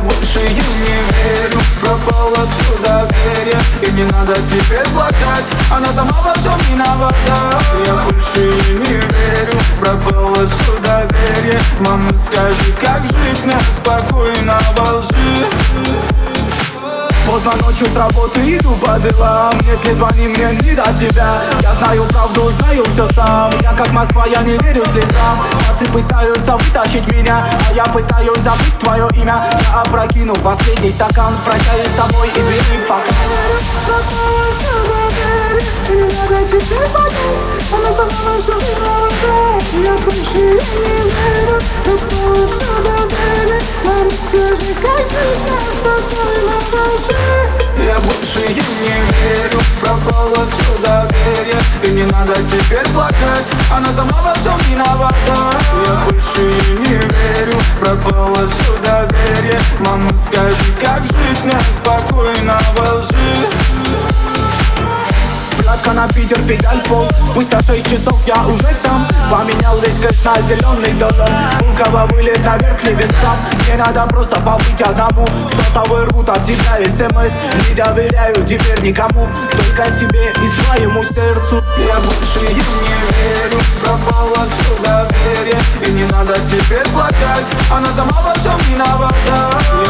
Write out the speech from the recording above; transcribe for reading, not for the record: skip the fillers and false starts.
больше ей не верю, пропало все доверие. И не надо теперь плакать, она сама во всем виновата. Я больше ей не верю, пропало все доверие. Мама, скажи, как жить мне спокойно во лжи? Поздно ночью с работы иду по делам. Нет, не звони мне, не до тебя. Я знаю правду, знаю все сам. Я как Москва, я не верю слезам. Пацы пытаются вытащить меня, а я пытаюсь забыть твое имя. Я опрокину последний стакан, прощаюсь с тобой, извини, пока. Она сама все виновата. Я больше ей не верю, пропало все доверие. Мама, скажи, как жить мне спокойно во лжи? Я больше ей не верю, пропало все доверие. И не надо теперь плакать, она сама во всем виновата. Я больше ей не верю, пропало все доверие. Мама, скажи, как жить мне спокойно во лжи? Платка на Питер, педаль в пол. Спустя 6 часов я уже там. Поменял весь кэш на зеленый доллар. Булково вылет наверх к небесам. Мне надо просто побыть одному. Сотовый рвут от тебя СМС. Не доверяю теперь никому, только себе и своему сердцу. Я больше ей не верю, пропало все доверие. И не надо теперь плакать, она сама во всем виновата.